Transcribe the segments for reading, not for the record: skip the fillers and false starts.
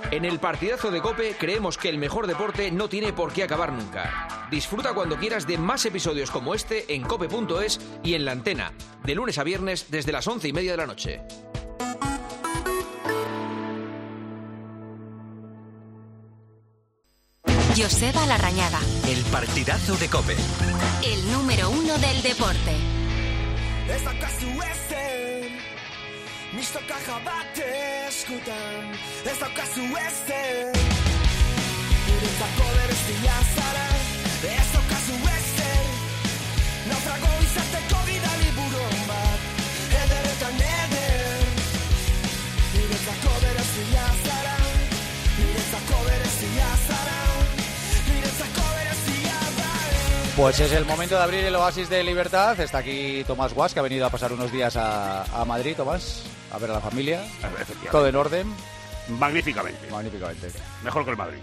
En el partidazo de COPE creemos que el mejor deporte no tiene por qué acabar nunca. Disfruta cuando quieras de más episodios como este en cope.es y en La Antena, de lunes a viernes desde las 11:30 de la noche. Joseba Larrañaga. El partidazo de COPE. El número 1 del deporte. Mistokaja bat eskutan, ez daukazu ezer. Niretzako berezia zara, ez daukazu ezer. Naufrago izateko bidali buruan bat, ederretan eder. Niretzako berezia zara, niretzako berezia zara, niretzako berezia zara. Pues es el momento de abrir el oasis de libertad. Está aquí Tomás Guas, que ha venido a pasar unos días a Madrid. Tomás, a ver a la familia. Todo en orden. Magníficamente. Magníficamente. Mejor que el Madrid.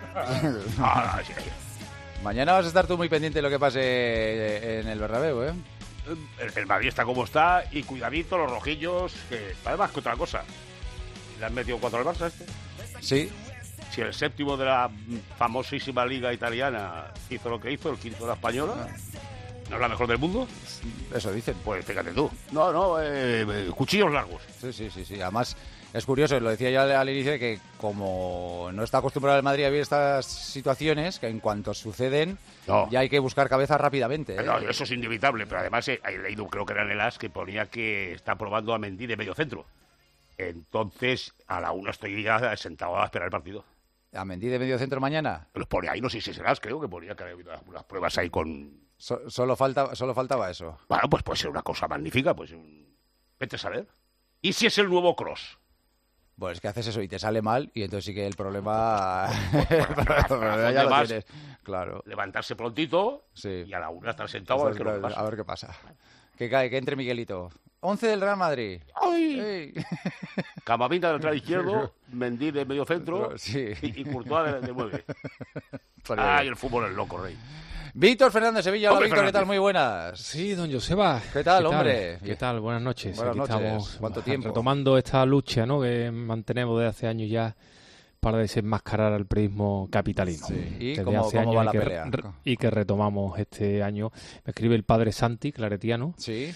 Sí. Mañana vas a estar tú muy pendiente de lo que pase en el Bernabéu, ¿eh? El Madrid está como está y cuidadito los rojillos, que además que otra cosa. ¿Le han metido 4 al Barça este? Sí. Si el séptimo de la famosísima liga italiana hizo lo que hizo, el quinto de la española, ¿no es la mejor del mundo? Eso dicen. Pues fíjate tú. No, cuchillos largos. Sí. Además, es curioso, lo decía yo al inicio, que como no está acostumbrado el Madrid a vivir estas situaciones, que en cuanto suceden, ya hay que buscar cabeza rápidamente, ¿eh? No, eso es inevitable, pero además he leído, creo que era en el AS, que ponía que está probando a Mendy de medio centro. Entonces, a la 1 estoy ya sentado a esperar el partido. ¿A Mendy de medio centro mañana? Los pone ahí, no sé si serás, creo que ponía que había habido unas pruebas ahí con... Solo faltaba eso. Bueno, pues puede ser una cosa magnífica, pues vete a saber. ¿Y si es el nuevo Kroos? Bueno, es que haces eso y te sale mal, y entonces sí que el problema... ya lo tienes. Claro. Levantarse prontito y a la 1 estar sentado a ver qué pasa. Que entre Miguelito. 11 del Real Madrid. ¡Ay! Camavinga del lateral izquierdo, Mendy de medio centro y Courtois de 9. ¡Ay, el fútbol es loco, rey! Víctor Fernández Sevilla. Hola, Víctor, ¿qué tal? Muy buenas. Sí, don Joseba. ¿Qué tal, hombre? ¿Qué tal? Buenas noches. Buenas noches. Estamos ¿Cuánto tiempo? retomando esta lucha, ¿no?, que mantenemos desde hace años ya para desenmascarar al periodismo capitalino. Sí. ¿Y cómo va la pelea? Y que retomamos este año. Me escribe el padre Santi, claretiano,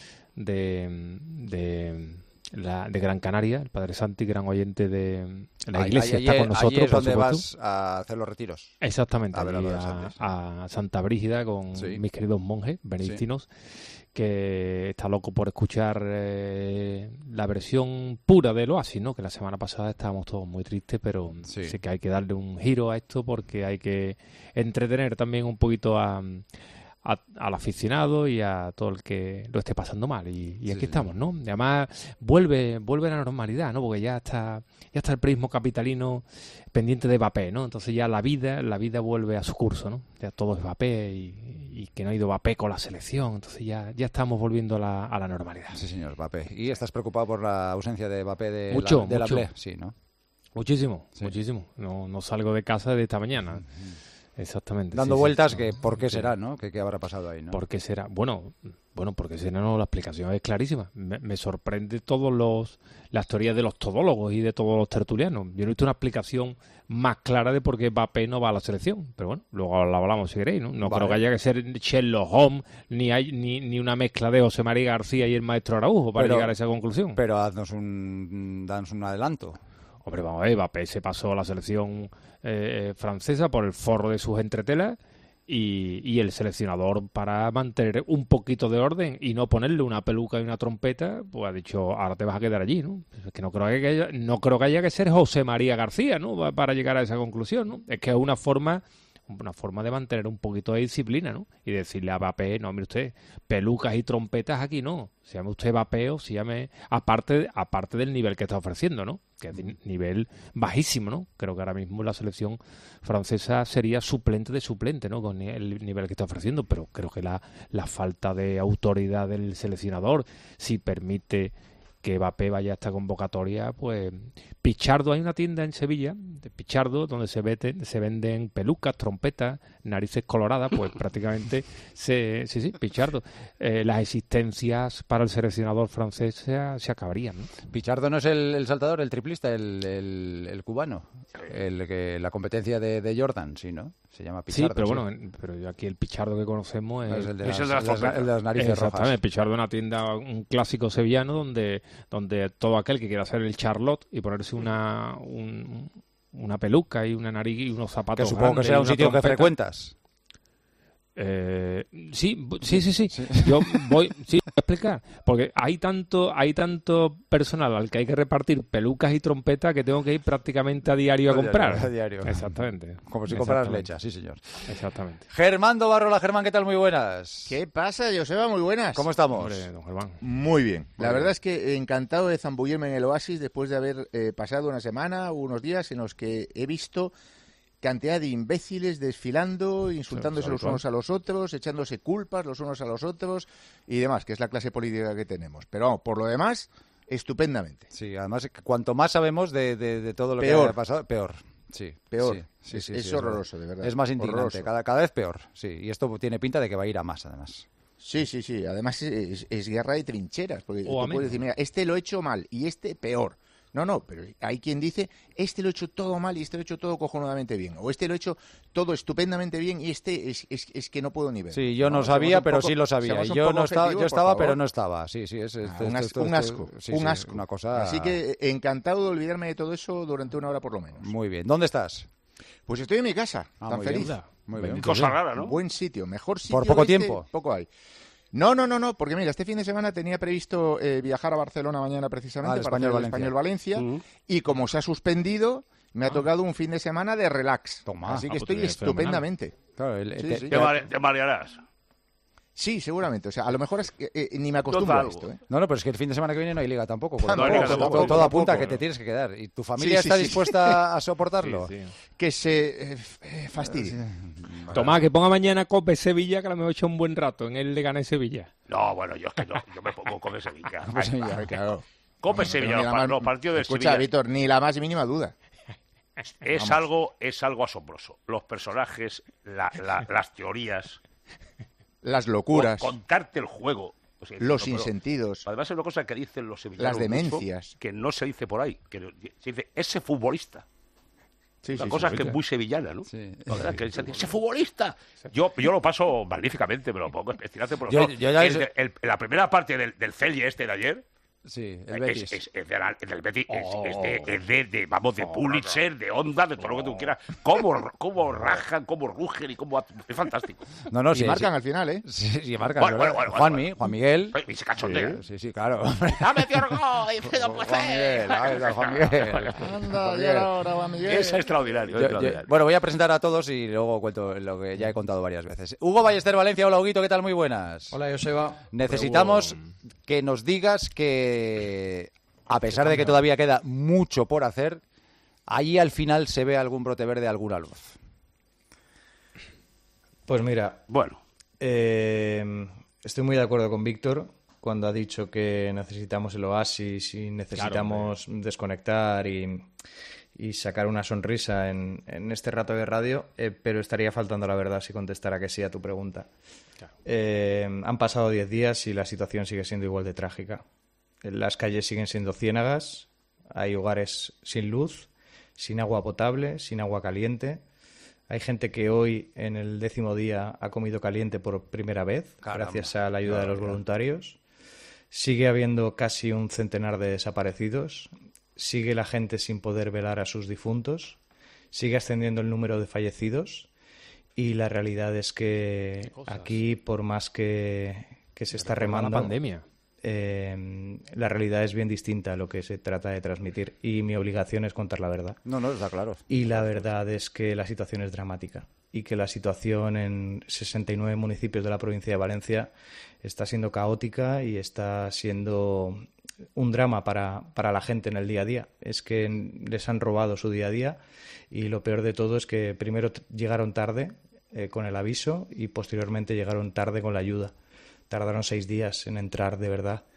de Gran Canaria, el padre Santi, gran oyente de la iglesia, está con nosotros. Allí es donde vas a hacer los retiros. Exactamente, a Santa Brígida con mis queridos monjes benedictinos, que está loco por escuchar la versión pura del Oasis, ¿no? Que la semana pasada estábamos todos muy tristes, pero sí que hay que darle un giro a esto, porque hay que entretener también un poquito al aficionado y a todo el que lo esté pasando mal, y aquí estamos, ¿no? Y además vuelve la normalidad, ¿no? Porque ya está el periodismo capitalino pendiente de Mbappé, ¿no? Entonces ya la vida vuelve a su curso, ¿no? Ya todo es Mbappé y que no ha ido Mbappé con la selección, entonces ya estamos volviendo a la normalidad. Sí, señor, Mbappé. ¿Y estás preocupado por la ausencia de Mbappé de mucho. la Play? Sí, ¿no? Muchísimo. No salgo de casa de esta mañana. Exactamente. Dando vueltas, que ¿por qué será, no? ¿Qué habrá pasado ahí, no? ¿Por qué será? Bueno, porque será, no, la explicación es clarísima. Me sorprende las teorías de los todólogos y de todos los tertulianos. Yo no he visto una explicación más clara de por qué Mbappé no va a la selección. Pero bueno, luego la hablamos si queréis, ¿no? No creo que haya que ser Sherlock Holmes, ni una mezcla de José María García y el maestro Araujo para llegar a esa conclusión. Pero danos un adelanto. Hombre, vamos a ver, Mbappé se pasó a la selección francesa por el forro de sus entretelas, y el seleccionador, para mantener un poquito de orden y no ponerle una peluca y una trompeta, pues ha dicho, ahora te vas a quedar allí, ¿no? Es que no creo que haya que ser José María García, ¿no?, para llegar a esa conclusión, ¿no? Es que es una forma de mantener un poquito de disciplina, ¿no? Y decirle a Mbappé, no, mire usted, pelucas y trompetas aquí no. Se llame usted Mbappé o se llame... Aparte del nivel que está ofreciendo, ¿no? Que es de nivel bajísimo, ¿no? Creo que ahora mismo la selección francesa sería suplente de suplente, ¿no? Con el nivel que está ofreciendo, pero creo que la falta de autoridad del seleccionador, si permite que Mbappé vaya a esta convocatoria, pues Pichardo, hay una tienda en Sevilla de Pichardo donde se venden pelucas, trompetas, narices coloradas, pues prácticamente sí, Pichardo. Las existencias para el seleccionador francés se acabarían, ¿no? Pichardo no es el saltador, el triplista, el cubano, la competencia de Jordan, sí, ¿no? Se llama Pichardo. Sí, pero bueno, pero aquí el Pichardo que conocemos es el de las narices rojas. Exactamente, Pichardo es una tienda, un clásico sevillano donde todo aquel que quiera hacer el Charlotte y ponerse una peluca y una nariz y unos zapatos que supongo grandes, que será un sitio trompeta. que frecuentas. Sí. Yo voy a explicar, porque hay tanto personal al que hay que repartir pelucas y trompetas que tengo que ir prácticamente a diario a comprar. A diario. Exactamente. Como si compraras leche, sí, señor. Exactamente. Germán Barrola, Germán, ¿qué tal? Muy buenas. ¿Qué pasa, Joseba? Muy buenas. ¿Cómo estamos? Hombre, don Germán. Muy bien. La Muy verdad bien. es que encantado de zambullirme en el Oasis después de haber pasado una semana o unos días en los que he visto cantidad de imbéciles desfilando, insultándose los unos a los otros, echándose culpas los unos a los otros y demás, que es la clase política que tenemos. Pero vamos, por lo demás, estupendamente. Sí, además, cuanto más sabemos de todo lo Peor. que ha pasado, peor. Sí, Peor. Sí, Es horroroso, de verdad. Es más indignante, Horroroso. cada vez peor. Sí, y esto tiene pinta de que va a ir a más, además. Sí. Además es guerra de trincheras, porque tú amén. puedes decir, mira, este lo he hecho mal y este peor. No, pero hay quien dice, este lo he hecho todo mal y este lo he hecho todo cojonudamente bien. O este lo he hecho todo estupendamente bien y este es que no puedo ni ver. Sí, yo no Vamos, sabía, seamos un pero poco- sí lo sabía. seamos Y un yo poco no estaba, objetivos, yo por estaba, favor. pero no estaba. Sí, es Un asco. Un asco. Una cosa. Así que encantado de olvidarme de todo eso durante una hora por lo menos. Muy bien. ¿Dónde estás? Pues estoy en mi casa, tan muy feliz. bien. Muy bien. Cosa rara, ¿no? Buen sitio, mejor sitio. ¿Por poco de este, tiempo? Poco hay. No, porque mira, este fin de semana tenía previsto viajar a Barcelona mañana precisamente Al para hacer el Español-Valencia. Español-Valencia y como se ha suspendido, me ha tocado un fin de semana de relax. Toma. Así que pues estoy es estupendamente. Claro, Sí. Te marearás. Sí, seguramente. O sea, a lo mejor es que ni me acostumbro a Total. esto. ¿eh? No, pero es que el fin de semana que viene no hay liga tampoco. No hay liga tampoco, Todo apunta a tampoco. que te tienes que quedar. ¿Y tu familia Sí, está sí. dispuesta a soportarlo? Sí. Que se fastidie. Tomás, que ponga mañana Cope Sevilla, que a lo mejor he hecho un buen rato en el de Gane Sevilla. No, bueno, yo es que no. Yo me pongo Cope Sevilla. Claro. Cope Sevilla, Pero ni la los partidos de Escucha, Sevilla. Víctor, ni la más mínima duda. Es algo asombroso. Los personajes, las teorías, Las locuras, contarte el juego. O sea, los no, pero insentidos. además es una cosa que dicen los sevillanos Las demencias. mucho, que no se dice por ahí. Que se dice ese futbolista. Sí, Una sí, cosa sí, que sí. es muy sevillana, ¿no? Sí. La verdad, que ese futbolista. Yo lo paso magníficamente, me lo pongo especialmente por Yo los ya la primera parte del Celje este de ayer. Sí, el Betis. Es del Betis, es de Pulitzer, de Onda, de todo lo que tú quieras. Cómo rajan, cómo rugen y cómo... Es fantástico. No, Y marcan al final, ¿eh? Sí, marcan. Bueno, ¿verdad? bueno. Juan Miguel. Y se cachondea. Sí, claro. ¡Ha metido el gol! ¡Y no puede Juan Miguel, ser! ahí está, Juan Miguel. Anda, ya era hora, Juan Miguel. Es extraordinario. Bueno, voy a presentar a todos y luego cuento lo que ya he contado varias veces. Hugo Ballester Valencia, hola Huguito, ¿qué tal? Muy buenas. Hola, Joseba. Necesitamos que nos digas que, a pesar de que todavía queda mucho por hacer, allí al final se ve algún brote verde, alguna luz. Pues mira, Bueno, estoy muy de acuerdo con Víctor cuando ha dicho que necesitamos el oasis y necesitamos desconectar y sacar una sonrisa en este rato de radio, pero estaría faltando la verdad si contestara que sí a tu pregunta. Han pasado 10 días y la situación sigue siendo igual de trágica. Las calles siguen siendo ciénagas, hay hogares sin luz, sin agua potable, sin agua caliente. Hay gente que hoy, en el 10º día, ha comido caliente por primera vez, Caramba. gracias a la ayuda de los voluntarios. Sigue habiendo casi un centenar de desaparecidos. Sigue la gente sin poder velar a sus difuntos. Sigue ascendiendo el número de fallecidos. Y la realidad es que aquí, por más que se está remando, La pandemia. la realidad es bien distinta a lo que se trata de transmitir. Y mi obligación es contar la verdad. No, está claro. Y la verdad es que la situación es dramática y que la situación en 69 municipios de la provincia de Valencia está siendo caótica y está siendo un drama para la gente en el día a día. Es que les han robado su día a día y lo peor de todo es que primero llegaron tarde con el aviso y posteriormente llegaron tarde con la ayuda. Tardaron 6 días en entrar de verdad.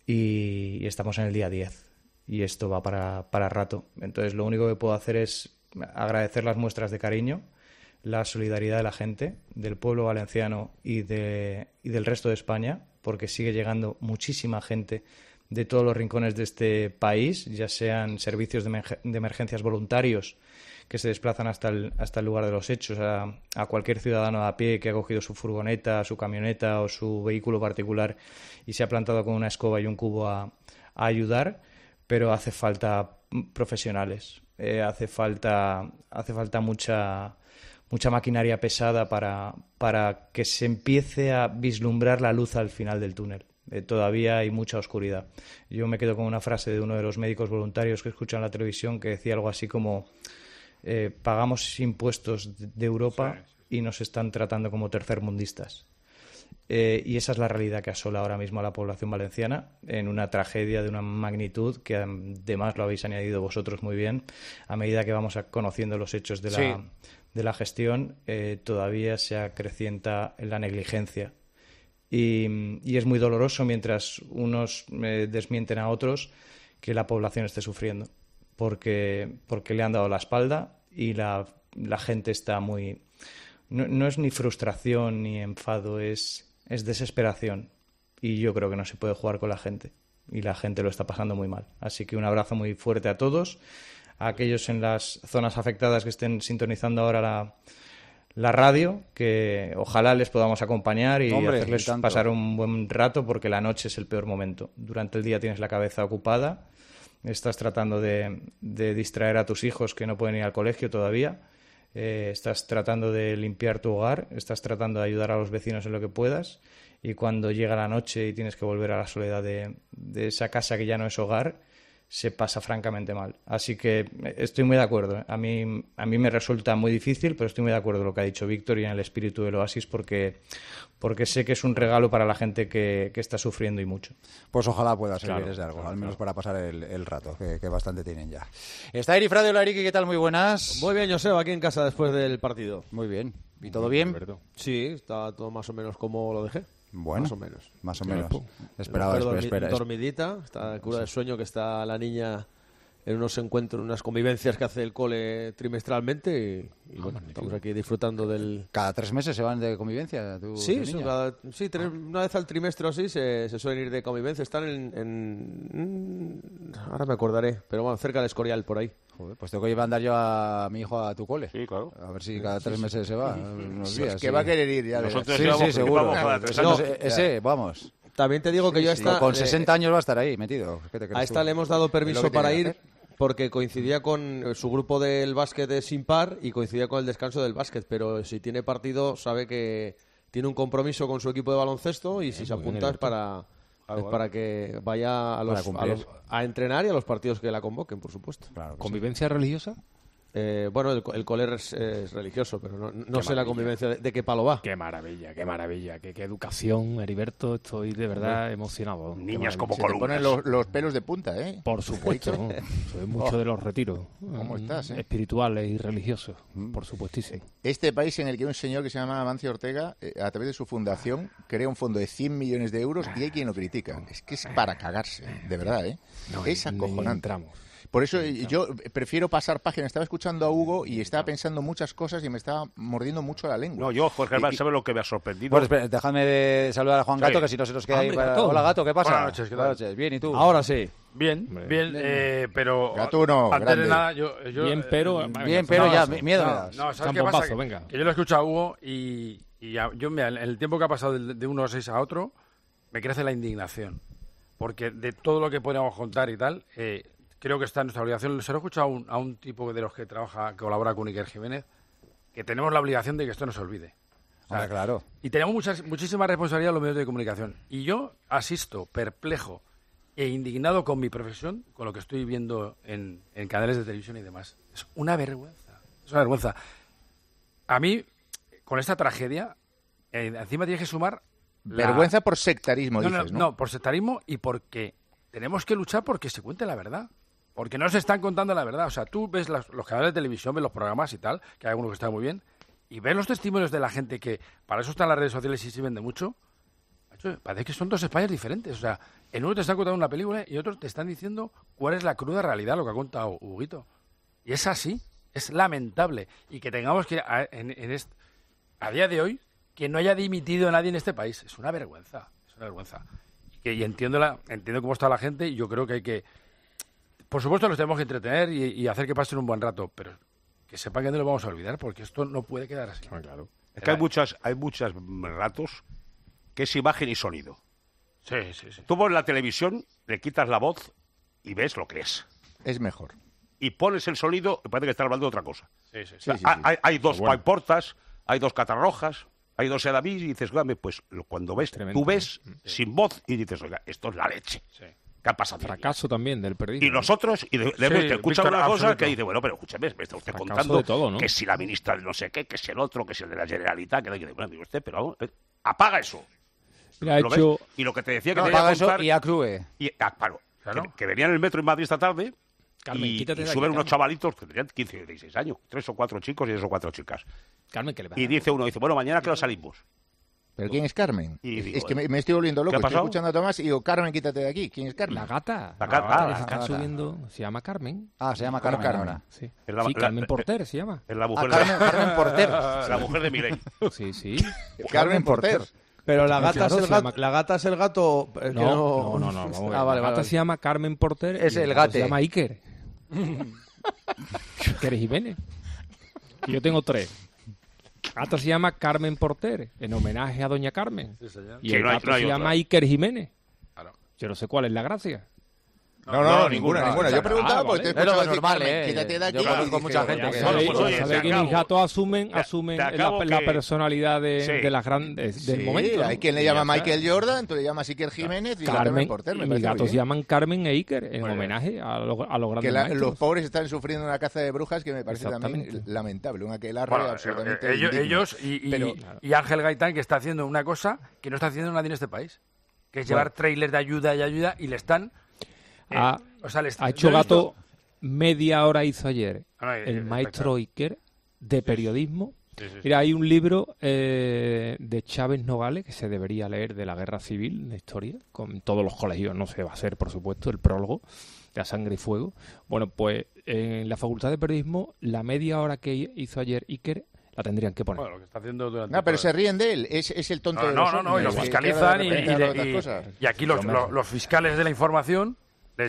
y estamos en el día 10 y esto va para rato. Entonces lo único que puedo hacer es agradecer las muestras de cariño, la solidaridad de la gente, del pueblo valenciano y del resto de España, porque sigue llegando muchísima gente de todos los rincones de este país, ya sean servicios de emergencias voluntarios que se desplazan hasta el lugar de los hechos, a cualquier ciudadano a pie que ha cogido su furgoneta, su camioneta o su vehículo particular y se ha plantado con una escoba y un cubo a ayudar, pero hace falta profesionales, hace falta mucha maquinaria pesada para que se empiece a vislumbrar la luz al final del túnel. Todavía hay mucha oscuridad. Yo me quedo con una frase de uno de los médicos voluntarios que escucho en la televisión que decía algo así como pagamos impuestos de Europa y nos están tratando como tercermundistas. Y esa es la realidad que asola ahora mismo a la población valenciana en una tragedia de una magnitud que además lo habéis añadido vosotros muy bien. A medida que vamos conociendo los hechos de la gestión, todavía se acrecienta la negligencia. Y es muy doloroso mientras unos desmienten a otros que la población esté sufriendo porque le han dado la espalda y la gente está muy... No es ni frustración ni enfado, es desesperación. Y yo creo que no se puede jugar con la gente. Y la gente lo está pasando muy mal. Así que un abrazo muy fuerte a todos. A aquellos en las zonas afectadas que estén sintonizando ahora la radio, que ojalá les podamos acompañar y hacerles pasar un buen rato, porque la noche es el peor momento. Durante el día tienes la cabeza ocupada, estás tratando de distraer a tus hijos que no pueden ir al colegio todavía, estás tratando de limpiar tu hogar, estás tratando de ayudar a los vecinos en lo que puedas, y cuando llega la noche y tienes que volver a la soledad de esa casa que ya no es hogar, se pasa francamente mal. Así que estoy muy de acuerdo. A mí me resulta muy difícil, pero estoy muy de acuerdo con lo que ha dicho Víctor y en el espíritu del Oasis, porque sé que es un regalo para la gente que está sufriendo y mucho. Pues ojalá pueda servir de algo, al menos para pasar el rato, que bastante tienen ya. Está Eri Frade. Hola, Eriki, ¿qué tal? Muy buenas. Muy bien, Joseba, aquí en casa después del partido. Muy bien. ¿Y todo bien? Sí, está todo más o menos como lo dejé. Bueno, más o menos. Esperaba dormidita, está cura de sueño, que está la niña en unos encuentros, unas convivencias que hace el cole trimestralmente y bueno, estamos aquí disfrutando del... ¿Cada 3 meses se van de convivencia? Sí, una vez al trimestre o así se suelen ir de convivencia. Están ahora me acordaré, pero bueno, cerca de Escorial, por ahí. Joder, pues tengo que llevar a andar yo a mi hijo a tu cole. Sí, claro. A ver si cada 3 meses se va. Unos días, que va a querer ir ya. Nosotros sí, seguro. Vamos. También te digo que yo con 60 años va a estar ahí metido. A esta le hemos dado permiso para ir porque coincidía con su grupo del básquet de sin par y coincidía con el descanso del básquet, pero si tiene partido sabe que tiene un compromiso con su equipo de baloncesto y si se apunta es para que vaya a entrenar y a los partidos que la convoquen, por supuesto. Claro, ¿convivencia religiosa? Bueno, el coler es religioso, pero no sé la convivencia de qué palo va. Qué maravilla, qué educación, Heriberto. Estoy de verdad emocionado. Niñas como Se te columnas. ponen los pelos de punta, ¿eh? Por supuesto. Soy mucho de los retiros. ¿Cómo estás, espirituales y religiosos, por supuestísimo. Este país en el que hay un señor que se llama Amancio Ortega, a través de su fundación, crea un fondo de 100 millones de euros y hay quien lo critica. Es que es para cagarse, de verdad, ¿eh? Es acojonante. Por eso yo prefiero pasar páginas. Estaba escuchando a Hugo y estaba pensando muchas cosas y me estaba mordiendo mucho la lengua. No, yo, Jorge, ¿sabes lo que me ha sorprendido? Bueno, espera, déjame de saludar a Juan Gato, que si no se nos queda ahí para... Hola, Gato, ¿qué pasa? Buenas noches, ¿qué tal? Buenas noches. Bien, ¿y tú? Ahora sí. Bien, pero... Gatuno, antes grande. de nada, yo Bien, pero ya, miedo me das. No, ¿sabes qué pasa? Que yo lo he escuchado a Hugo y yo, mira, en el tiempo que ha pasado de uno a 6 a otro, me crece la indignación. Porque de todo lo que podemos contar y tal... creo que está en nuestra obligación. Se lo he escuchado a un tipo de los que colabora con Iker Jiménez, que tenemos la obligación de que esto no se olvide. O sea, claro. Y tenemos muchísima responsabilidad en los medios de comunicación. Y yo asisto perplejo e indignado con mi profesión, con lo que estoy viendo en canales de televisión y demás. Es una vergüenza. Es una vergüenza. A mí, con esta tragedia, encima tienes que sumar... Vergüenza por sectarismo, dices, ¿no? No, por sectarismo y porque tenemos que luchar porque se cuente la verdad. Porque no se están contando la verdad. O sea, tú ves los canales de televisión, ves los programas y tal, que hay algunos que están muy bien, y ves los testimonios de la gente que para eso están las redes sociales y sirven de mucho. Parece que son dos Españas diferentes. O sea, en uno te están contando una película y en otro te están diciendo cuál es la cruda realidad, lo que ha contado Huguito. Y es así, es lamentable. Y que tengamos que, a día de hoy, que no haya dimitido nadie en este país. Es una vergüenza, es una vergüenza. Y entiendo cómo está la gente y yo creo que hay que... Por supuesto los tenemos que entretener y hacer que pasen un buen rato, pero que sepan que no lo vamos a olvidar porque esto no puede quedar así. Claro. Es que hay muchos ratos que es imagen y sonido. Sí. Tú pones la televisión, le quitas la voz y ves lo que es. Es mejor. Y pones el sonido y parece que está hablando de otra cosa. Sí. Hay dos paiportas, hay dos catarrojas, hay dos edavís y dices, pues cuando ves, tú ves sin voz y dices, oiga, esto es la leche. Sí. ¿Qué ha pasado? Fracaso también del periodismo. Y nosotros, te escuchan una cosa que dice, bueno, pero escúcheme, me está usted fracaso contando de todo, ¿no? que si la ministra de no sé qué, que si el otro, que si el de la Generalitat, que bueno, digo usted, pero apaga eso. Y lo que te decía que te apaga eso contar, y actúe. Claro. Que venían en el metro en Madrid esta tarde. Carmen, y suben unos chavalitos que tenían 15 o 16 años, 3 o 4 chicos y 2 o 4 chicas. Carmen, ¿qué le va a y dice uno, bueno, mañana que lo salimos. ¿Pero quién es Carmen? Y digo, es que me estoy volviendo loco. Estoy escuchando a Tomás y digo, Carmen, quítate de aquí. ¿Quién es Carmen? La gata. La gata. Está subiendo. Se llama Carmen. Se llama Carmen ahora. Sí, Carmen Porter se llama. Es la mujer Carmen Porter. La mujer de Milei. Sí. Carmen Porter. Pero la gata, la gata es el gato. No. La gata se llama Carmen Porter. Es el gato gato. Se llama Iker. Iker Jiménez. Y yo tengo 3. La gata se llama Carmen Porter, en homenaje a Doña Carmen. Sí, y el gato se llama Iker Jiménez. Claro. Yo no sé cuál es la gracia. No, ninguna. Yo preguntaba porque es lo normal, quítate de aquí. Yo conozco mucha gente que... Sabe que mis gatos asumen la personalidad de las grandes del momento. Hay quien le llama Michael Jordan, tú le llamas Iker Jiménez y Carmen Porter. Y mis gatos se llaman Carmen e Iker en homenaje a los grandes maestros. Los pobres están sufriendo una caza de brujas que me parece también lamentable. Un aquelarre absolutamente ellos y Ángel Gaitán, que está haciendo una cosa que no está haciendo nadie en este país, que es llevar trailers de ayuda y le están... ha hecho gato media hora hizo ayer el maestro Iker de periodismo. Sí. Mira, hay un libro de Chávez Nogales que se debería leer de la guerra civil, de historia, con todos los colegios, no se va a hacer, por supuesto, el prólogo de A Sangre y Fuego. Bueno, pues en la Facultad de Periodismo, la media hora que hizo ayer Iker la tendrían que poner. Bueno, lo que está haciendo durante pero se ríen de él, es el tonto de los No, y lo fiscalizan y aquí los fiscales de la información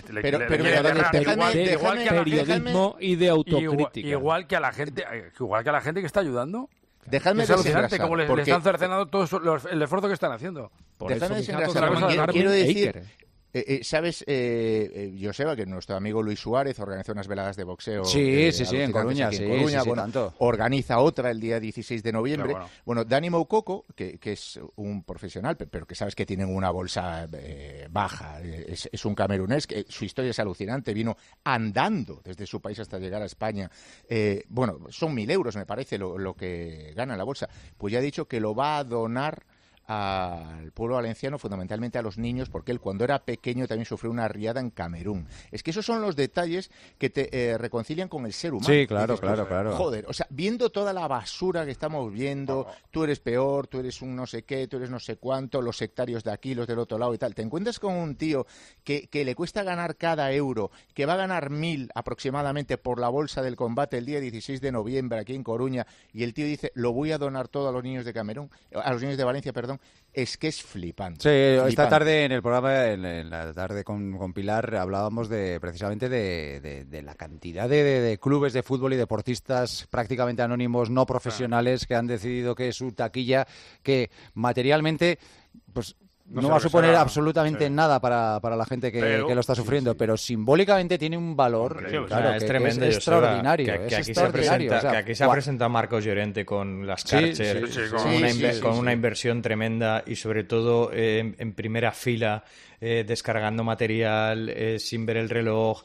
periodismo y de autocrítica. Igual que a la gente que está ayudando. Dejadme es alucinante cómo le están cercenando todo el esfuerzo que están haciendo. Dejadme desengrasar. Quiero decir... ¿Sabes, Joseba, que nuestro amigo Luis Suárez organiza unas veladas de boxeo? Sí, en Coruña, tanto. Organiza otra el día 16 de noviembre. Bueno, Dani Moukoko, que es un profesional, pero que sabes que tienen una bolsa baja, es un camerunés, que su historia es alucinante, vino andando desde su país hasta llegar a España. Son 1.000 euros, me parece, lo que gana la bolsa. Pues ya ha dicho que lo va a donar al pueblo valenciano, fundamentalmente a los niños, porque él cuando era pequeño también sufrió una riada en Camerún. Es que esos son los detalles que te reconcilian con el ser humano. Sí, claro. Joder, o sea, viendo toda la basura que estamos viendo, tú eres peor, tú eres un no sé qué, tú eres no sé cuánto, los sectarios de aquí, los del otro lado y tal. Te encuentras con un tío que le cuesta ganar cada euro, que va a ganar 1.000 aproximadamente por la bolsa del combate el día 16 de noviembre aquí en Coruña, y el tío dice, lo voy a donar todo a los niños de Camerún, a los niños de Valencia, perdón. Es que es flipante. Sí, esta tarde en el programa, en la tarde con Pilar, hablábamos precisamente de la cantidad de clubes de fútbol y deportistas prácticamente anónimos, no profesionales, que han decidido que su taquilla, que materialmente, pues... No va a suponer absolutamente nada para la gente que lo está sufriendo, pero simbólicamente tiene un valor es tremendo, es extraordinario. Que aquí se ha presentado Marcos Llorente con las Karcher, con una inversión tremenda y sobre todo en primera fila, descargando material, sin ver el reloj.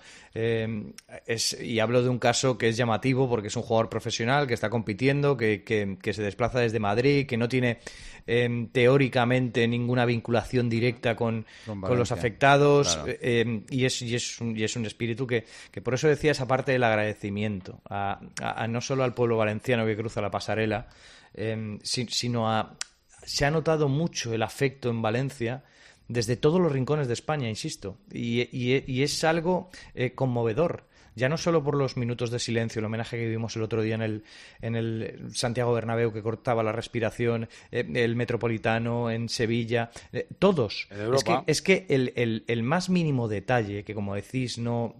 Y hablo de un caso que es llamativo porque es un jugador profesional que está compitiendo, que se desplaza desde Madrid, que no tiene teóricamente ninguna vinculación directa con los afectados, claro. y es un espíritu que por eso decía esa parte del agradecimiento a no solo al pueblo valenciano que cruza la pasarela, sino a se ha notado mucho el afecto en Valencia desde todos los rincones de España, insisto, y es algo conmovedor. Ya no solo por los minutos de silencio, el homenaje que vivimos el otro día en el Santiago Bernabéu, que cortaba la respiración, el Metropolitano en Sevilla, todos. En Europa. Es que el más mínimo detalle, que como decís no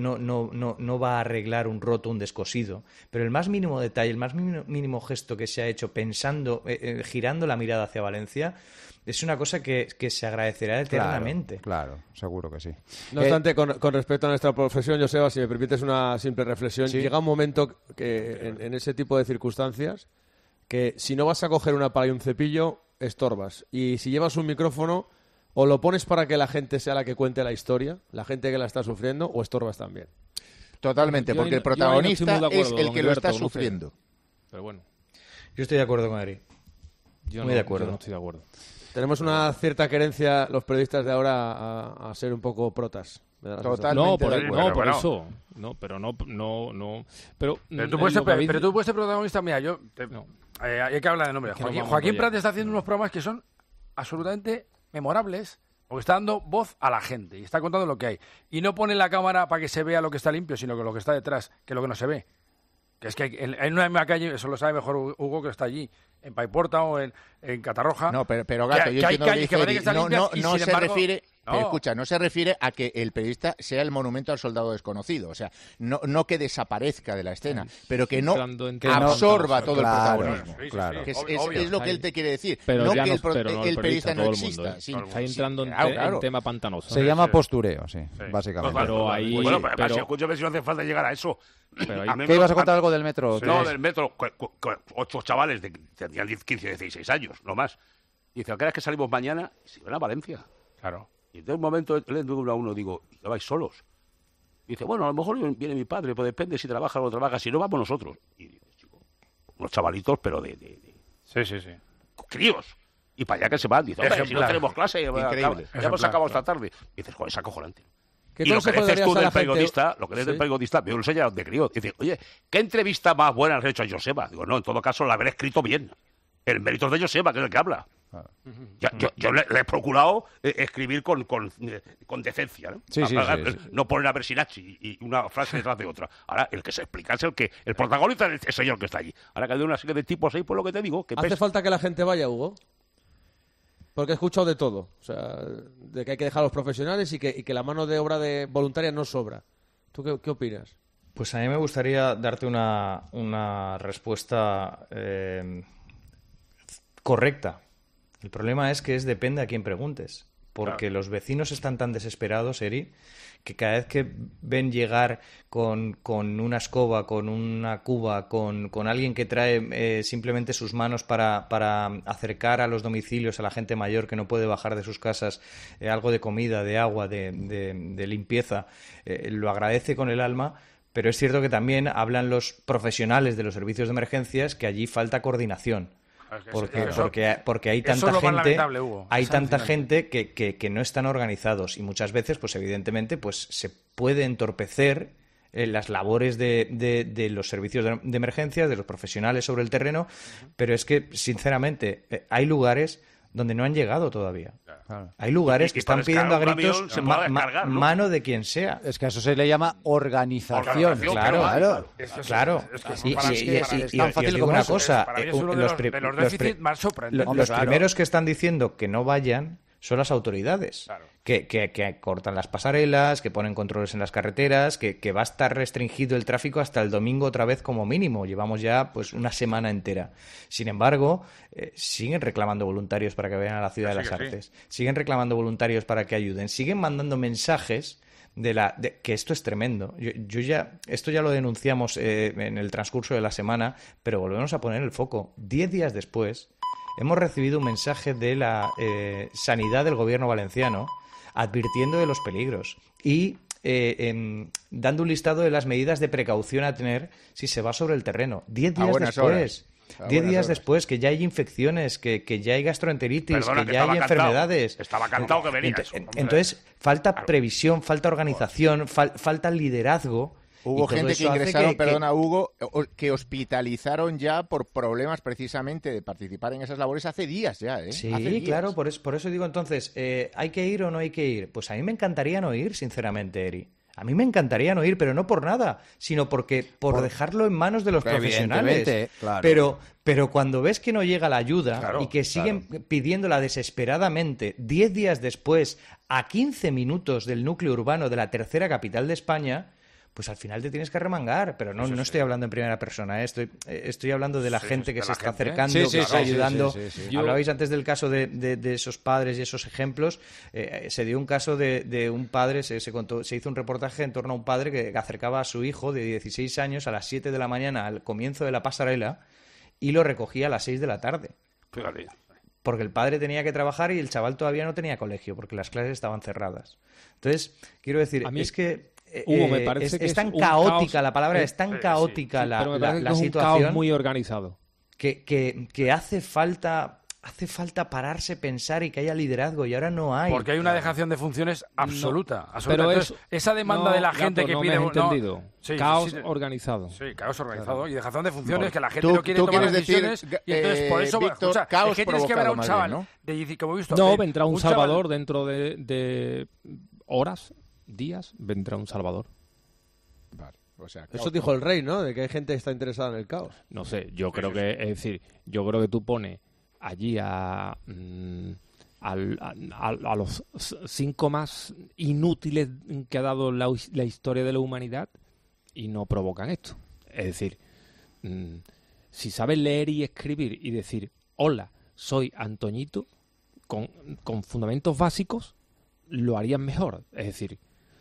va a arreglar un roto, un descosido, pero el más mínimo detalle, el más mínimo gesto que se ha hecho pensando, girando la mirada hacia Valencia, es una cosa que se agradecerá eternamente. Claro, seguro que sí. No obstante, con respecto a nuestra profesión, Joseba, si me permites una simple reflexión, ¿sí? Llega un momento que en ese tipo de circunstancias que si no vas a coger una pala y un cepillo, estorbas. Y si llevas un micrófono, o lo pones para que la gente sea la que cuente la historia, la gente que la está sufriendo, o estorbas también. Totalmente, porque el protagonista es el que lo está sufriendo. Pero bueno. Yo estoy de acuerdo con Eri. Muy de acuerdo. Yo no estoy de acuerdo. Tenemos una cierta querencia, los periodistas de ahora, a ser un poco protas. Totalmente. Por eso. No, pero no. Pero tú puedes ser protagonista. Mira, hay que hablar de nombre. Joaquín Prat está haciendo unos programas que son absolutamente memorables, porque está dando voz a la gente y está contando lo que hay. Y no pone la cámara para que se vea lo que está limpio, sino que lo que está detrás, que es lo que no se ve. Que es que en una misma calle, eso lo sabe mejor Hugo, que está allí, en Paiporta o en Catarroja. No, pero Gato, yo entiendo calles que parece que están limpias y, no sin se embargo, refiere... Pero escucha, no se refiere a que el periodista sea el monumento al soldado desconocido. O sea, no que desaparezca de la escena, pero que no absorba todo el protagonismo. Claro. Que es lo que él te quiere decir. Pero no ya que no, el periodista no exista. Está entrando en tema pantanoso. Se llama postureo, sí, básicamente. Pero ahí... Bueno, pero escúchame si no hace falta llegar a eso. ¿Qué ibas a contar algo del metro? No, del metro. 8 chavales tendrían 15 o 16 años, no más. Y dice, ¿a qué hora es que salimos mañana? Y se van a Valencia. Claro. Y en un momento le digo a uno, digo, ¿ya vais solos? Y dice, bueno, a lo mejor viene mi padre, pues depende si trabaja o no trabaja, si no vamos nosotros. Y dice, chico, unos chavalitos, pero de Sí. críos. Y para allá que se van, dice, hombre, si no tenemos clase, ya hemos acabado esta tarde. Y dices, joder, es acojonante. Y lo que dices tú del periodista, del periodista, me lo enseña de crío. Dice, oye, ¿qué entrevista más buena has hecho a Joseba? Digo, no, en todo caso, la habré escrito bien. El mérito es de Joseba, que es el que habla. Yo le he procurado escribir con decencia, ¿no? Sí. No poner a Bersinachi y una frase detrás de otra. Ahora, el que se explica es el protagonista es el señor que está allí. Ahora que hay una serie de tipos ahí, pues lo que te digo. ¿Hace falta que la gente vaya, Hugo? Porque he escuchado de todo. O sea, de que hay que dejar a los profesionales y que la mano de obra de voluntaria no sobra. ¿Tú qué opinas? Pues a mí me gustaría darte una respuesta correcta. El problema es que depende a quién preguntes. Porque los vecinos están tan desesperados, Eri, que cada vez que ven llegar con una escoba, con una cuba, con alguien que trae simplemente sus manos para acercar a los domicilios a la gente mayor que no puede bajar de sus casas algo de comida, de agua, de limpieza, lo agradece con el alma. Pero es cierto que también hablan los profesionales de los servicios de emergencias que allí falta coordinación. Porque hay tanta gente que no están organizados y muchas veces, pues evidentemente, pues se puede entorpecer las labores de los servicios de emergencias, de los profesionales sobre el terreno, pero es que, sinceramente, hay lugares donde no han llegado todavía. Claro. Hay lugares que están pidiendo a gritos mano de quien sea. Es que a eso se le llama organización. Claro. Y os digo una cosa. Los primeros que están diciendo que no vayan son las autoridades. Claro. Que cortan las pasarelas, que ponen controles en las carreteras, que va a estar restringido el tráfico hasta el domingo otra vez como mínimo. Llevamos ya pues una semana entera. Sin embargo, siguen reclamando voluntarios para que vayan a la Ciudad de las Artes. Siguen reclamando voluntarios para que ayuden. Siguen mandando mensajes que esto es tremendo. Esto ya lo denunciamos en el transcurso de la semana, pero volvemos a poner el foco. 10 días después hemos recibido un mensaje de la Sanidad del Gobierno valenciano advirtiendo de los peligros y dando un listado de las medidas de precaución a tener si se va sobre el terreno. 10 días después. 10 días después, que ya hay infecciones, que ya hay gastroenteritis, que ya hay enfermedades. Estaba cantado que venía eso. Entonces, falta previsión, falta organización, falta liderazgo Hubo gente que ingresaron, perdona Hugo, que hospitalizaron ya por problemas precisamente de participar en esas labores hace días ya, ¿eh? Sí, claro, por eso digo entonces, ¿hay que ir o no hay que ir? Pues a mí me encantaría no ir, sinceramente, Eri. A mí me encantaría no ir, pero no por nada, sino por dejarlo en manos de los profesionales. Claro. Pero cuando ves que no llega la ayuda y que siguen pidiéndola desesperadamente 10 días después, a 15 minutos del núcleo urbano de la tercera capital de España, pues al final te tienes que remangar. Pero no estoy hablando en primera persona, estoy hablando de la gente que se está acercando, que está ayudando. Hablabais antes del caso de esos padres y esos ejemplos. Se dio un caso de un padre, se hizo un reportaje en torno a un padre que acercaba a su hijo de 16 años a las 7 de la mañana al comienzo de la pasarela y lo recogía a las 6 de la tarde. Fíjate. Porque el padre tenía que trabajar y el chaval todavía no tenía colegio porque las clases estaban cerradas. Entonces, quiero decir, es que Hugo, me parece que es tan caótica, caos, la palabra es tan caótica la situación. Un caos muy organizado. Que hace falta pararse, pensar y que haya liderazgo, y ahora no hay. Porque hay una dejación de funciones absoluta. Pero entonces, esa demanda de la gente que pide... Me has entendido. Caos organizado. Sí, caos organizado. Y dejación de funciones, que la gente no quiere tomar decisiones. Y entonces, por eso, Víctor, caos es que tienes que ver a un chaval, ¿no? Como he visto, vendrá un Salvador dentro de horas, días, vendrá un Salvador. Vale. O sea, eso dijo el rey, ¿no? De que hay gente que está interesada en el caos. No sé, yo creo que tú pones allí a los 5 más inútiles que ha dado la historia de la humanidad y no provocan esto. Es decir, si sabes leer y escribir y decir, hola, soy Antoñito, con fundamentos básicos, lo harían mejor. Es decir,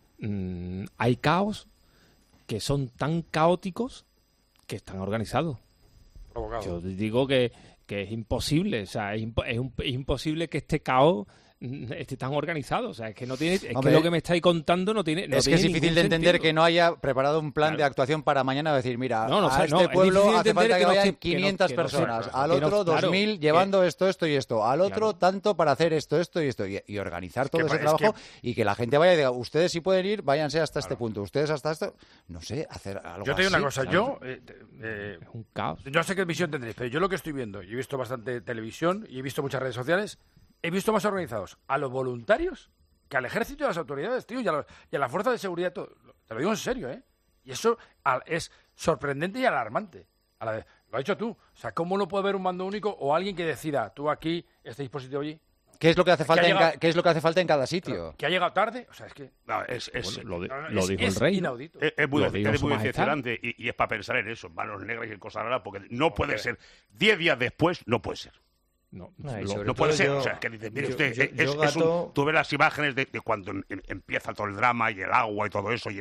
hay caos que son tan caóticos que están organizados. Yo digo que es imposible, o sea, es imposible que este caos esté tan organizado, o sea, es que no tiene, que lo que me estáis contando no tiene. Es que es difícil de entender sentido. Que no haya preparado un plan de actuación para mañana, decir, mira, a este pueblo hace falta que vayan 500 personas, al otro 2000 llevando esto y esto, al otro tanto para hacer esto y esto, y organizar todo ese trabajo y que la gente vaya y diga, ustedes sí pueden ir, váyanse hasta este punto, ustedes hasta esto, no sé, hacer algo así. Yo te digo una cosa, es un caos. Yo sé qué visión tendréis, pero yo lo que estoy viendo, y he visto bastante televisión y he visto muchas redes sociales, he visto más organizados a los voluntarios que al ejército y a las autoridades, tío, y a la fuerza de seguridad. Te lo digo en serio, ¿eh? Y eso es sorprendente y alarmante. Lo has dicho tú. O sea, ¿cómo no puede haber un mando único o alguien que decida, tú aquí, este dispositivo allí? ¿Qué es lo que hace falta ¿qué es lo que hace falta en cada sitio? ¿Que ha llegado tarde? O sea, es que... No, lo dijo el rey. Inaudito. Es muy decepcionante y es para pensar en eso, en manos negras y en cosas raras, porque no puede ser. 10 días después no puede ser. No puede ser. O sea, que dice, mire usted, tú ves las imágenes de cuando empieza todo el drama y el agua y todo eso, y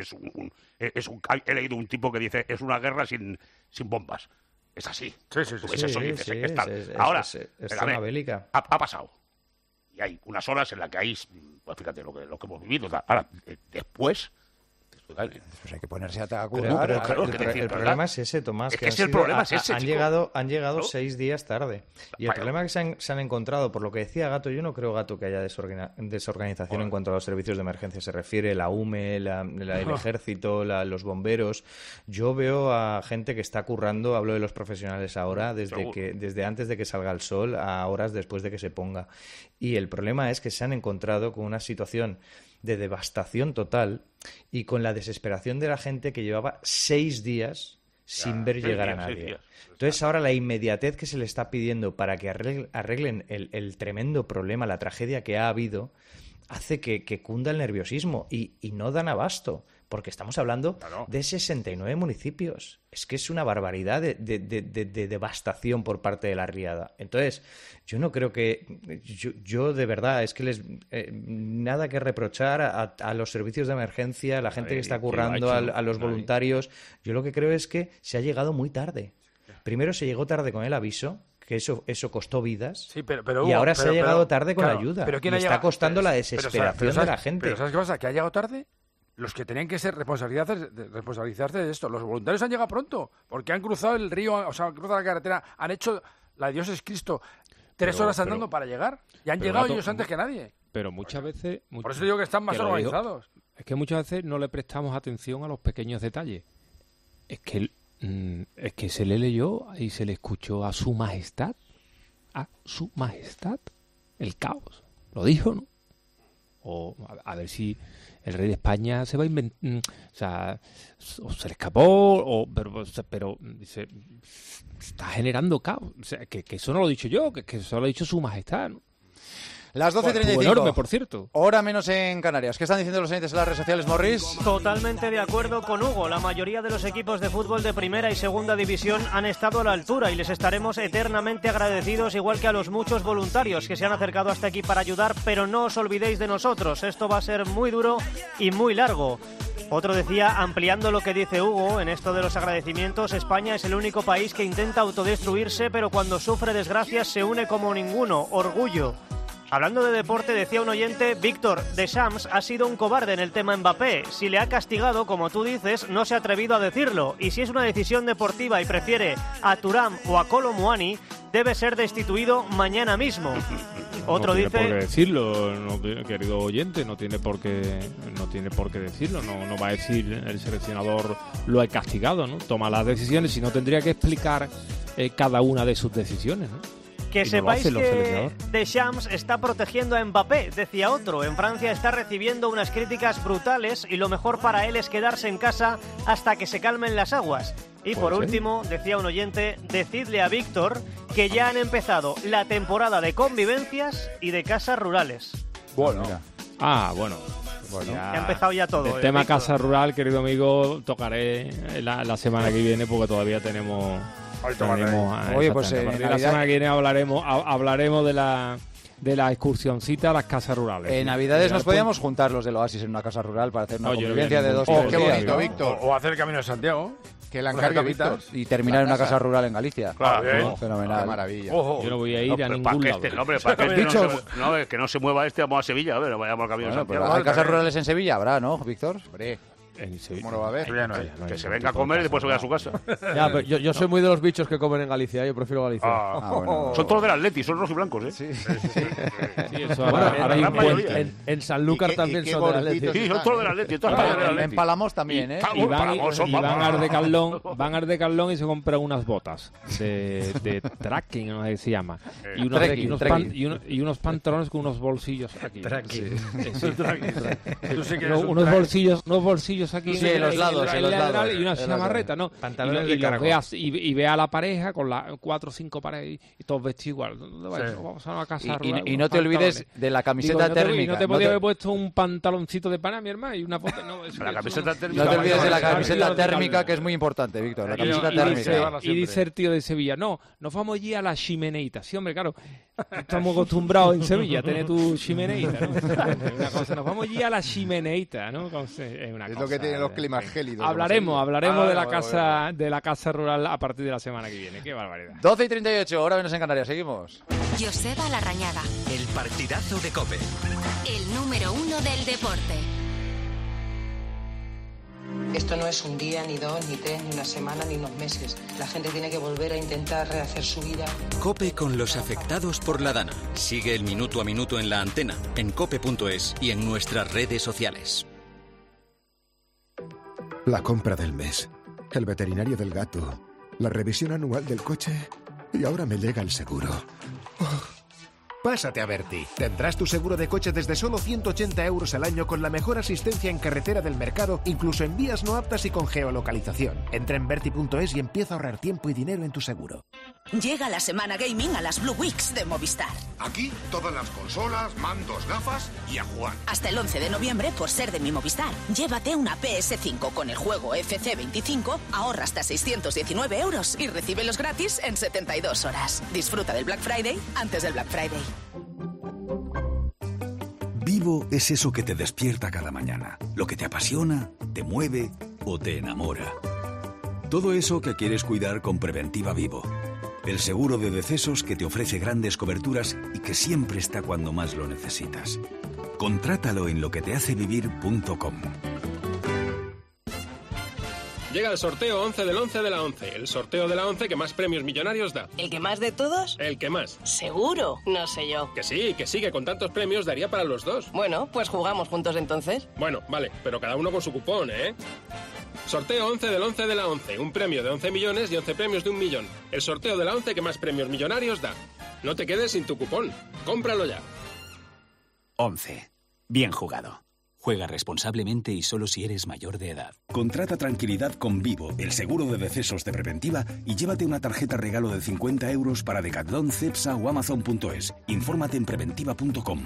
he leído un tipo que dice, es una guerra sin bombas. Es así. Sí. Eso y dices, es tal. Ahora, una bélica. Ha pasado. Y hay unas horas en las que hay, pues fíjate lo que hemos vivido. Ahora, después... Pues hay que ponerse a curar. El problema es ese, Tomás. Es que el problema es ese, han llegado 6 días tarde. Y el problema que se han encontrado, por lo que decía Gato, yo no creo, Gato, que haya desorganización en cuanto a los servicios de emergencia se refiere, la UME, el ejército, los bomberos. Yo veo a gente que está currando, hablo de los profesionales ahora, desde antes de que salga el sol a horas después de que se ponga. Y el problema es que se han encontrado con una situación de devastación total y con la desesperación de la gente que llevaba 6 días sin ver llegar a nadie. Entonces ahora la inmediatez que se le está pidiendo para que arreglen el tremendo problema, la tragedia que ha habido, hace que cunda el nerviosismo y no dan abasto, porque estamos hablando de 69 municipios. Es que es una barbaridad de devastación por parte de la Riada. Entonces, yo no creo que... Yo de verdad, es que nada que reprochar a los servicios de emergencia, a la gente que está currando, a los voluntarios. Yo lo que creo es que se ha llegado muy tarde. Primero se llegó tarde con el aviso, que eso costó vidas, y ahora se ha llegado tarde con la ayuda. Pero ¿quién está costando la desesperación de la gente. Pero ¿sabes qué pasa? ¿Que ha llegado tarde? Los que tenían que ser responsabilizarse de esto. Los voluntarios han llegado pronto, porque han cruzado el río, o sea, han cruzado la carretera, han hecho la de Dios es Cristo 3 horas andando para llegar, y han llegado ellos antes que nadie. Pero muchas veces... Por eso digo que están más organizados. Es que muchas veces no le prestamos atención a los pequeños detalles. Es que se le leyó y se le escuchó a su majestad. A su majestad. El caos. Lo dijo, ¿no? O a ver si el rey de España se va a inventar... O sea, o se le escapó, pero dice, está generando caos. O sea, que eso no lo he dicho yo, que eso lo ha dicho su majestad, ¿no? Las 12:35. Enorme, por cierto. Hora menos en Canarias. ¿Qué están diciendo los oyentes en las redes sociales, Morris? Totalmente de acuerdo con Hugo. La mayoría de los equipos de fútbol de primera y segunda división han estado a la altura y les estaremos eternamente agradecidos, igual que a los muchos voluntarios que se han acercado hasta aquí para ayudar, pero no os olvidéis de nosotros. Esto va a ser muy duro y muy largo. Otro decía, ampliando lo que dice Hugo, en esto de los agradecimientos, España es el único país que intenta autodestruirse, pero cuando sufre desgracias se une como ninguno. Orgullo. Hablando de deporte, decía un oyente, Víctor, Deschamps ha sido un cobarde en el tema Mbappé. Si le ha castigado, como tú dices, no se ha atrevido a decirlo. Y si es una decisión deportiva y prefiere a Thuram o a Kolo Muani, debe ser destituido mañana mismo. Otro no dice... tiene por qué decirlo, querido oyente, no tiene por qué decirlo. No va a decir el seleccionador lo ha castigado, ¿no? Toma las decisiones y no tendría que explicar cada una de sus decisiones, ¿no? Que sepáis que Deschamps está protegiendo a Mbappé, decía otro. En Francia está recibiendo unas críticas brutales y lo mejor para él es quedarse en casa hasta que se calmen las aguas. Y por último, decía un oyente, decidle a Víctor que ya han empezado la temporada de convivencias y de casas rurales. Bueno. Bueno. Ya ha empezado ya todo. El tema Víctor. Casa rural, querido amigo, tocaré la semana que viene porque todavía tenemos... Oye, pues la semana que viene hablaremos de la excursioncita a las casas rurales. En Navidades nos podíamos juntar los del Oasis en una casa rural para hacer una convivencia de 2 días. Qué bonito, Víctor. O hacer el Camino de Santiago. Que la encargue Víctor. Y terminar en una casa rural en Galicia. Claro, fenomenal. Qué maravilla. Yo no voy a ir a ningún lado. Que no se mueva vamos a Sevilla, a ver, vayamos al Camino de Santiago. ¿Hay casas rurales en Sevilla? Habrá, ¿no, Víctor? Hombre. ¿Cómo lo va a ver? Que se venga a comer y después se vaya a su casa. Ya, pero yo soy muy de los bichos que comen en Galicia, yo prefiero Galicia. Bueno. Son todos del Atleti, son rojos y blancos, ¿eh? Sí, eso ahora en Sanlúcar también son del Atleti. Sí, son todos del Atleti. En Palamos también, ¿eh? Y van a Decathlon y se compran unas botas de trekking, no sé qué se llama. Y unos pantalones con unos bolsillos aquí. Unos bolsillos aquí en los lados, y una chamarreta, ¿no? Pantalones y ve a la pareja con las 4 o 5 paredes y todos vestidos igual. Vamos a una casa rural. Y no te olvides de la camiseta térmica. No te podía haber puesto un pantaloncito de pana, mi hermano, y una foto. No te olvides de la camiseta térmica, que es muy importante, Víctor. La camiseta térmica. Y dice el tío de Sevilla, nos vamos allí a la chimeneita. Sí, hombre, claro. Estamos acostumbrados en Sevilla a tener tu chimeneita, ¿no? Una cosa, nos vamos allí a la chimeneita, ¿no? Es lo que tienen los climas gélidos. Hablaremos de la casa rural a partir de la semana que viene. Qué barbaridad. 12:38, hora menos en Canarias. Seguimos. Joseba Larrañaga. El partidazo de COPE. El número 1 del deporte. Esto no es un día, ni 2, ni 3, ni una semana, ni unos meses. La gente tiene que volver a intentar rehacer su vida. COPE con los afectados por la Dana. Sigue el minuto a minuto en la antena, en cope.es y en nuestras redes sociales. La compra del mes, el veterinario del gato, la revisión anual del coche y ahora me llega el seguro. Pásate a Berti. Tendrás tu seguro de coche desde solo 180 euros al año con la mejor asistencia en carretera del mercado, incluso en vías no aptas y con geolocalización. Entra en Berti.es y empieza a ahorrar tiempo y dinero en tu seguro. Llega la semana gaming a las Blue Weeks de Movistar. Aquí todas las consolas, mandos, gafas y a jugar. Hasta el 11 de noviembre, por ser de mi Movistar, llévate una PS5 con el juego FC25, ahorra hasta 619 euros y recíbelos gratis en 72 horas. Disfruta del Black Friday antes del Black Friday. Vivo es eso que te despierta cada mañana, lo que te apasiona, te mueve o te enamora. Todo eso que quieres cuidar con Preventiva Vivo. El seguro de decesos que te ofrece grandes coberturas y que siempre está cuando más lo necesitas. Contrátalo en loquetehacevivir.com. Llega el sorteo 11 del 11 de la 11. El sorteo de la 11 que más premios millonarios da. ¿El que más de todos? El que más. ¿Seguro? No sé yo. Que sí, que con tantos premios daría para los dos. Bueno, pues jugamos juntos entonces. Bueno, vale, pero cada uno con su cupón, ¿eh? Sorteo 11 del 11 de la 11. Un premio de 11 millones y 11 premios de 1 millón. El sorteo de la 11 que más premios millonarios da. No te quedes sin tu cupón. Cómpralo ya. 11. Bien jugado. Juega responsablemente y solo si eres mayor de edad. Contrata tranquilidad con Vivo, el seguro de decesos de Preventiva, y llévate una tarjeta regalo de 50 euros para Decathlon, Cepsa o Amazon.es. Infórmate en preventiva.com.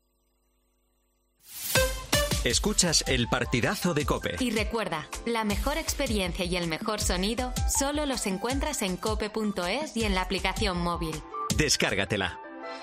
Escuchas el partidazo de COPE. Y recuerda, la mejor experiencia y el mejor sonido solo los encuentras en cope.es y en la aplicación móvil. Descárgatela.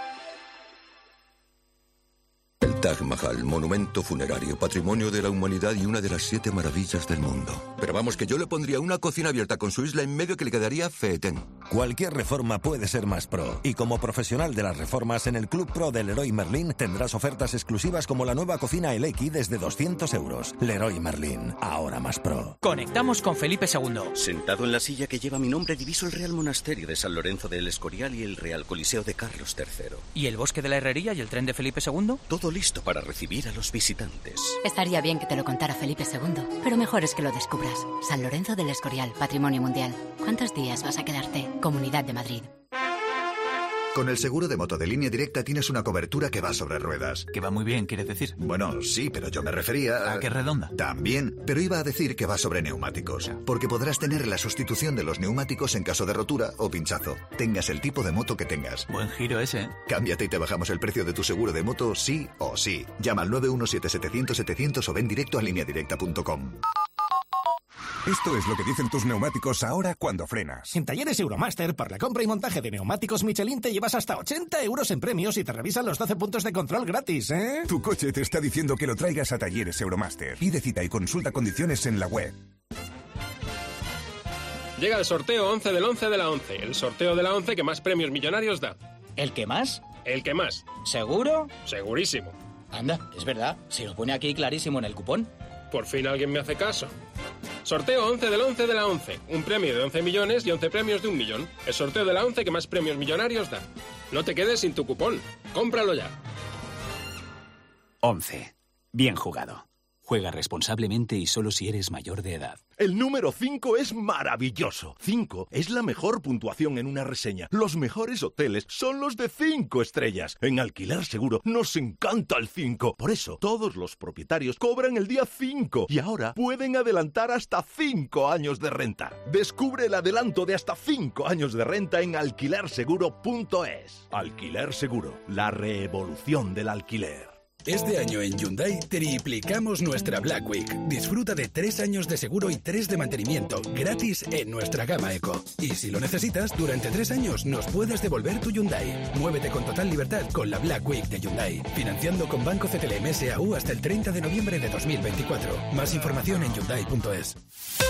El Taj Mahal, monumento funerario, patrimonio de la humanidad y una de las 7 maravillas del mundo. Pero vamos, que yo le pondría una cocina abierta con su isla en medio que le quedaría fetén. Cualquier reforma puede ser más pro. Y como profesional de las reformas, en el Club Pro del Leroy Merlin tendrás ofertas exclusivas como la nueva cocina Elequi desde 200 euros. Leroy Merlin, ahora más pro. Conectamos con Felipe II. Sentado en la silla que lleva mi nombre, diviso el Real Monasterio de San Lorenzo del Escorial y el Real Coliseo de Carlos III. ¿Y el Bosque de la Herrería y el tren de Felipe II? Todo listo para recibir a los visitantes. Estaría bien que te lo contara Felipe II, pero mejor es que lo descubras. San Lorenzo del Escorial, Patrimonio Mundial. ¿Cuántos días vas a quedarte? Comunidad de Madrid. Con el seguro de moto de Línea Directa tienes una cobertura que va sobre ruedas. Que va muy bien, ¿quieres decir? Bueno, sí, pero yo me refería ¿A qué redonda? También, pero iba a decir que va sobre neumáticos. Porque podrás tener la sustitución de los neumáticos en caso de rotura o pinchazo. Tengas el tipo de moto que tengas. Buen giro ese, ¿eh? Cámbiate y te bajamos el precio de tu seguro de moto sí o sí. Llama al 917-700-700 o ven directo a lineadirecta.com. Esto es lo que dicen tus neumáticos ahora cuando frenas. En Talleres Euromaster, por la compra y montaje de neumáticos Michelin, te llevas hasta 80 euros en premios y te revisan los 12 puntos de control gratis, ¿eh? Tu coche te está diciendo que lo traigas a Talleres Euromaster. Pide cita y consulta condiciones en la web. Llega el sorteo 11 del 11 de la 11. El sorteo de la 11 que más premios millonarios da. ¿El que más? El que más. ¿Seguro? Segurísimo. Anda, es verdad. Se lo pone aquí clarísimo en el cupón. Por fin alguien me hace caso. Sorteo 11 del 11 de la 11. Un premio de 11 millones y 11 premios de 1 millón. El sorteo de la 11 que más premios millonarios da. No te quedes sin tu cupón. Cómpralo ya. 11. Bien jugado. Juega responsablemente y solo si eres mayor de edad. El número 5 es maravilloso. 5 es la mejor puntuación en una reseña. Los mejores hoteles son los de 5 estrellas. En Alquiler Seguro nos encanta el 5. Por eso, todos los propietarios cobran el día 5 y ahora pueden adelantar hasta 5 años de renta. Descubre el adelanto de hasta 5 años de renta en alquilerseguro.es. Alquiler Seguro, la revolución del alquiler. Este año en Hyundai triplicamos nuestra Black Week. Disfruta de 3 años de seguro y 3 de mantenimiento gratis en nuestra gama Eco. Y si lo necesitas, durante 3 años nos puedes devolver tu Hyundai. Muévete con total libertad con la Black Week de Hyundai. Financiando con Banco CTLM SAU hasta el 30 de noviembre de 2024. Más información en Hyundai.es.